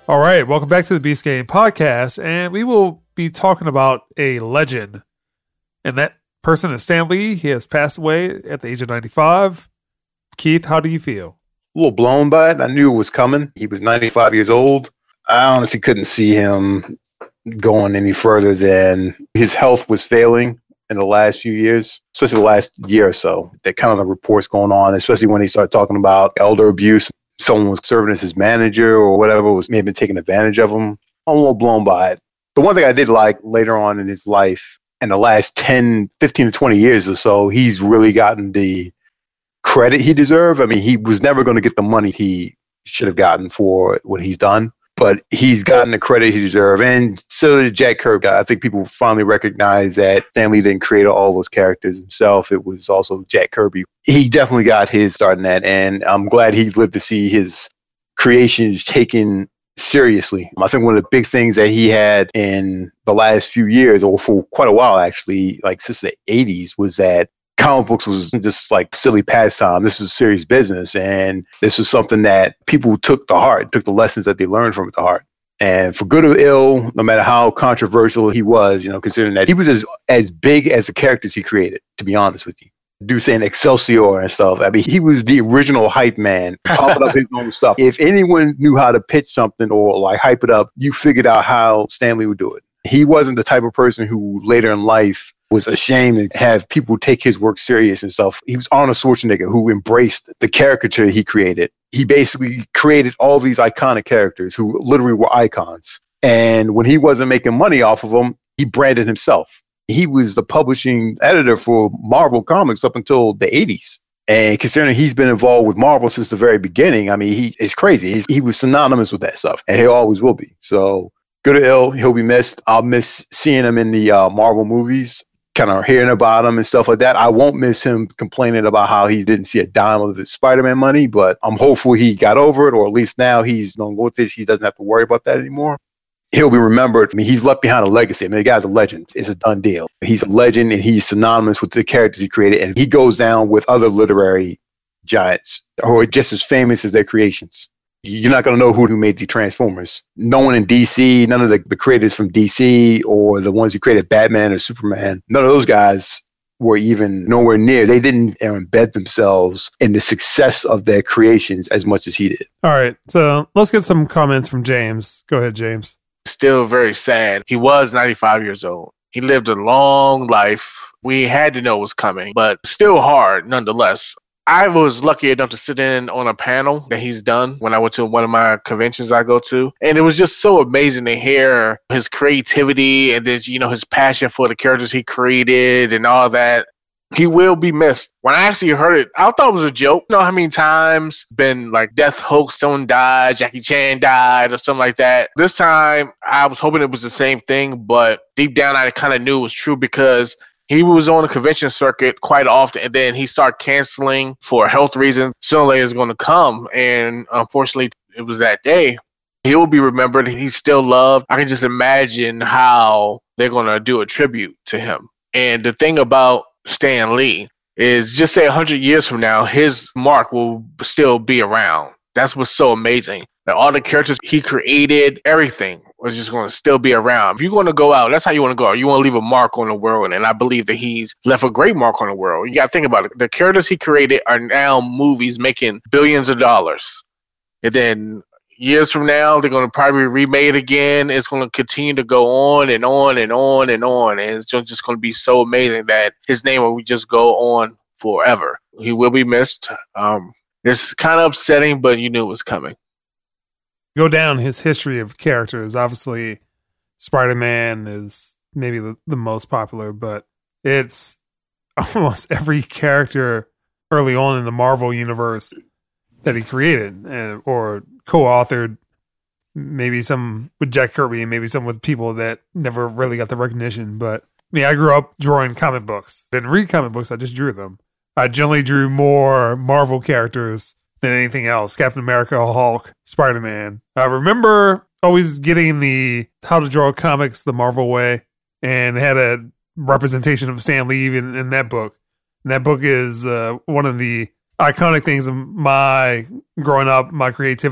All right, welcome back to the Beast Game Podcast, and we will be talking about a legend. And that person is Stan Lee. He has passed away at the age of 95. Keith, how do you feel? A little blown by it. I knew it was coming. He was 95 years old. I honestly couldn't see him going any further than his health was failing in the last few years, especially the last year or so. That kind of the reports going on, especially when he started talking about elder abuse. Someone was serving as his manager or whatever, may have been taking advantage of him. I'm a little blown by it. The one thing I did like later on in his life, in the last 10, 15 to 20 years or so, he's really gotten the credit he deserved. I mean, he was never going to get the money he should have gotten for what he's done, but he's gotten the credit he deserved. And so did Jack Kirby. I think people finally recognize that Stan Lee didn't create all those characters himself. It was also Jack Kirby. He definitely got his start in that, and I'm glad he lived to see his creations taken seriously. I think one of the big things that he had in the last few years, or for quite a while actually, like since the 80s, was that comic books was just like silly pastime. This was serious business, and this was something that people took to heart, took the lessons that they learned from it to heart. And for good or ill, no matter how controversial he was, considering that he was as big as the characters he created, to be honest with you. Dude saying Excelsior and stuff. I mean, he was the original hype man, pumping up his own stuff. If anyone knew how to pitch something or like hype it up, you figured out how Stan Lee would do it. He wasn't the type of person who later in life was ashamed to have people take his work serious and stuff. He was Arnold Schwarzenegger, who embraced the caricature he created. He basically created all these iconic characters who literally were icons. And when he wasn't making money off of them, he branded himself. He was the publishing editor for Marvel Comics up until the 80s. And considering he's been involved with Marvel since the very beginning, I mean, it's crazy. He was synonymous with that stuff, and he always will be. So, good or ill, he'll be missed. I'll miss seeing him in the Marvel movies, kind of hearing about him and stuff like that. I won't miss him complaining about how he didn't see a dime of the Spider-Man money, but I'm hopeful he got over it, or at least now he's going with this. He doesn't have to worry about that anymore. He'll be remembered. I mean, he's left behind a legacy. I mean, the guy's a legend. It's a done deal. He's a legend, and he's synonymous with the characters he created, and he goes down with other literary giants who are just as famous as their creations. You're not going to know who made the Transformers. No one in DC, none of the creators from DC or the ones who created Batman or Superman, none of those guys were even nowhere near. They didn't embed themselves in the success of their creations as much as he did. All right, so let's get some comments from James. Go ahead, James. Still very sad. He was 95 years old. He lived a long life. We had to know it was coming, but still hard nonetheless. I was lucky enough to sit in on a panel that he's done when I went to one of my conventions I go to. And it was just so amazing to hear his creativity and his, his passion for the characters he created and all that. He will be missed. When I actually heard it, I thought it was a joke. You know how many times been like death hoax, someone died, Jackie Chan died or something like that. This time, I was hoping it was the same thing, but deep down, I kind of knew it was true because he was on the convention circuit quite often, and then he started canceling for health reasons. Sooner or later, it's going to come, and unfortunately, it was that day. He will be remembered. He's still loved. I can just imagine how they're going to do a tribute to him. And the thing about Stan Lee is, just say 100 years from now, his mark will still be around. That's what's so amazing. That all the characters he created, everything was just going to still be around. If you're going to go out, that's how you want to go out. You want to leave a mark on the world. And I believe that he's left a great mark on the world. You got to think about it. The characters he created are now movies making billions of dollars. And then years from now, they're going to probably remake it again. It's going to continue to go on and on and on and on. And it's just going to be so amazing that his name will just go on forever. He will be missed. It's kind of upsetting, but you knew it was coming. Go down his history of characters. Obviously, Spider-Man is maybe the most popular, but it's almost every character early on in the Marvel universe that he created or co-authored, maybe some with Jack Kirby and maybe some with people that never really got the recognition. But I grew up drawing comic books. Didn't read comic books, I just drew them. I generally drew more Marvel characters than anything else. Captain America, Hulk, Spider-Man. I remember always getting the How to Draw Comics the Marvel Way, and had a representation of Stan Lee in that book. And that book is one of the iconic things of my growing up, my creativity.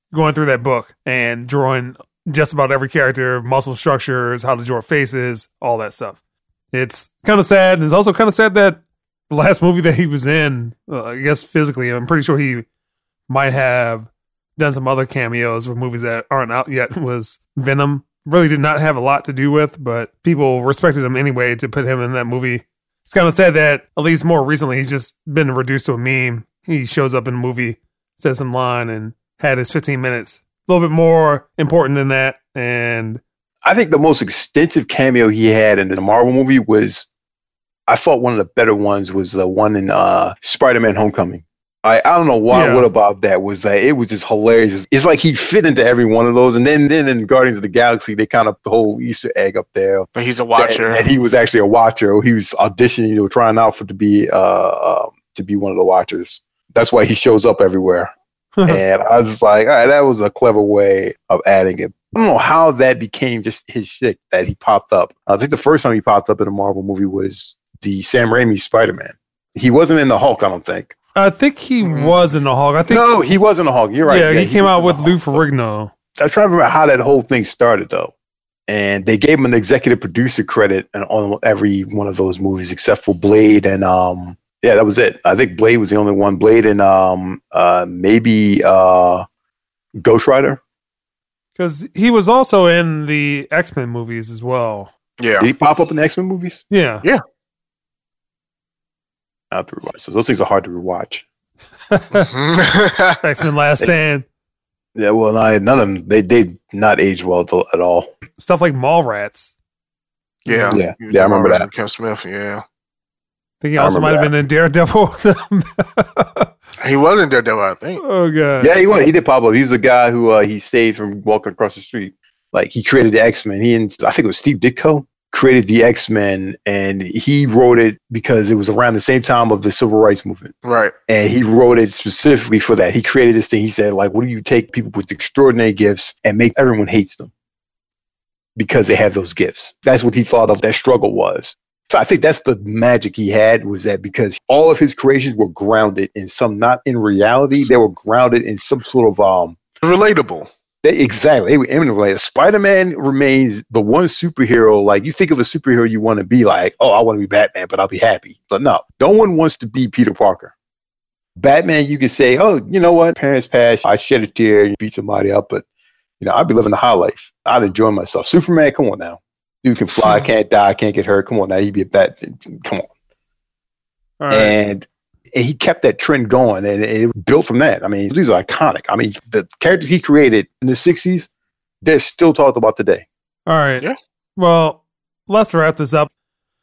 going through that book and drawing just about every character, muscle structures, how to draw faces, all that stuff. It's kind of sad. And it's also kind of sad that the last movie that he was in, I guess physically, I'm pretty sure he might have done some other cameos with movies that aren't out yet, was Venom. Really did not have a lot to do with, but people respected him anyway to put him in that movie. It's kind of sad that, at least more recently, he's just been reduced to a meme. He shows up in a movie, says some line, and had his 15 minutes. A little bit more important than that. And I think the most extensive cameo he had in the Marvel movie was, I thought one of the better ones was the one in Spider-Man Homecoming. I don't know why. Yeah. What about that was that it was just hilarious. It's like he fit into every one of those. And then in Guardians of the Galaxy, they kind of the whole Easter egg up there. But he's a watcher. That he was actually a watcher. He was auditioning, trying out to be one of the watchers. That's why he shows up everywhere. And I was just like, all right, that was a clever way of adding it. I don't know how that became just his shtick that he popped up. I think the first time he popped up in a Marvel movie was the Sam Raimi Spider-Man. He wasn't in the Hulk, I don't think. I think he was in the Hulk. No, he was in the Hulk. You're right. Yeah, he came out with Lou Ferrigno. I'm trying to remember how that whole thing started, though. And they gave him an executive producer credit on every one of those movies except for Blade and yeah, that was it. I think Blade was the only one. Blade and maybe Ghost Rider. Because he was also in the X-Men movies as well. Yeah. Did he pop up in the X-Men movies? Yeah. Yeah. I have to rewatch. So those things are hard to rewatch. X-Men Last Stand. Yeah, well, none of them, they not aged well at all. Stuff like Mallrats. Yeah. Yeah, I remember that. Kevin Smith, yeah. I think he also might have been in Daredevil. He was in Daredevil, I think. Oh, God. Yeah, he was. He did pop up. He was the guy who he saved from walking across the street. Like, he created the X-Men. He and I think it was Steve Ditko created the X-Men, and he wrote it because it was around the same time of the Civil Rights Movement. Right. And he wrote it specifically for that. He created this thing. He said, like, what do you take people with extraordinary gifts and make everyone hates them because they have those gifts? That's what he thought of that struggle was. So I think that's the magic he had, was that because all of his creations were grounded in some, not in reality, they were grounded in some sort of relatable. Exactly. They were related. Spider-Man remains the one superhero, like you think of a superhero you want to be like, oh, I want to be Batman, but I'll be happy. But no one wants to be Peter Parker. Batman, you can say, oh, you know what? Parents passed. I shed a tear and beat somebody up, but I'd be living the high life. I'd enjoy myself. Superman, come on now. Dude can fly, can't die, can't get hurt. Come on now, he'd be a bat. Come on. All right. And he kept that trend going, and it built from that. I mean, these are iconic. I mean, the characters he created in the 60s, they're still talked about today. All right. Yeah. Well, let's wrap this up.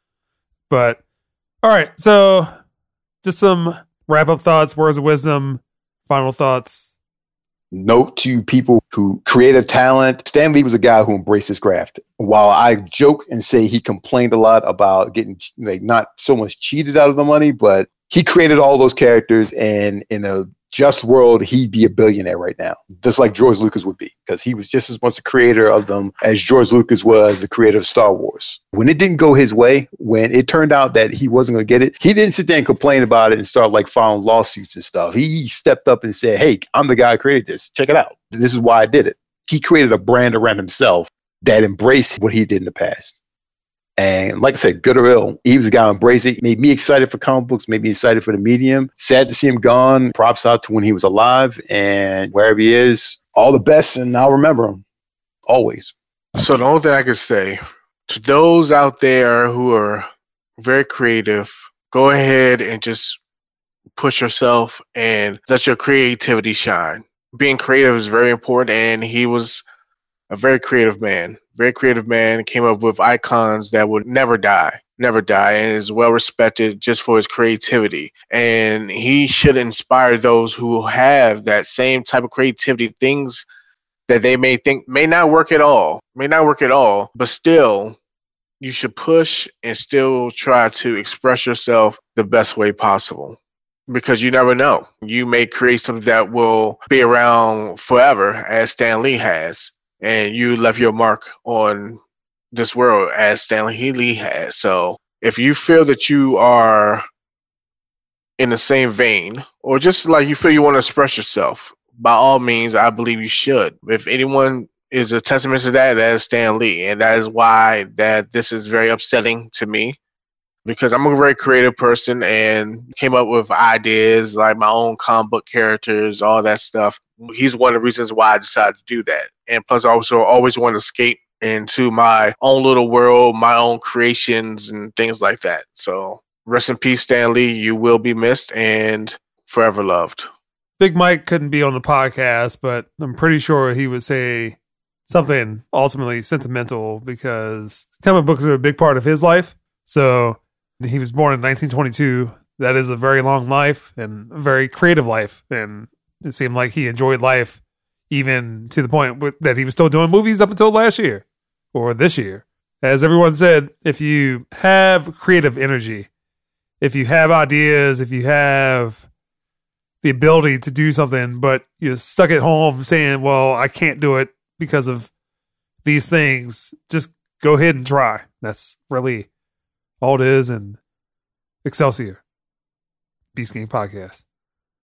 But, all right. So, just some wrap-up thoughts, words of wisdom, final thoughts. Note to people who creative talent. Stan Lee was a guy who embraced his craft. While I joke and say he complained a lot about getting not so much cheated out of the money, but he created all those characters, and in a just world, he'd be a billionaire right now, just like George Lucas would be, because he was just as much a creator of them as George Lucas was the creator of Star Wars. When it didn't go his way, when it turned out that he wasn't going to get it, he didn't sit there and complain about it and start filing lawsuits and stuff. He stepped up and said, hey, I'm the guy who created this. Check it out. This is why I did it. He created a brand around himself that embraced what he did in the past. And like I said, good or ill, he was the guy who embraced it. Made me excited for comic books, made me excited for the medium. Sad to see him gone. Props out to when he was alive, and wherever he is, all the best, and I'll remember him always. So the only thing I can say to those out there who are very creative, go ahead and just push yourself and let your creativity shine. Being creative is very important, and he was a very creative man. Very creative man, came up with icons that would never die, and is well respected just for his creativity. And he should inspire those who have that same type of creativity, things that they may think may not work at all, but still you should push and still try to express yourself the best way possible. Because you never know. You may create something that will be around forever, as Stan Lee has. And you left your mark on this world as Stanley Lee has. So if you feel that you are in the same vein, or just like you feel you want to express yourself, by all means, I believe you should. If anyone is a testament to that, that is Stan Lee. And that is why that this is very upsetting to me, because I'm a very creative person and came up with ideas like my own comic book characters, all that stuff. He's one of the reasons why I decided to do that. And plus, I also always want to escape into my own little world, my own creations and things like that. So rest in peace, Stan Lee. You will be missed and forever loved. Big Mike couldn't be on the podcast, but I'm pretty sure he would say something ultimately sentimental because comic books are a big part of his life. So he was born in 1922. That is a very long life and a very creative life. And it seemed like he enjoyed life even to the point that he was still doing movies up until last year or this year. As everyone said, if you have creative energy, if you have ideas, if you have the ability to do something, but you're stuck at home saying, well, I can't do it because of these things, just go ahead and try. That's really all it is. And Excelsior, Beast King Podcast.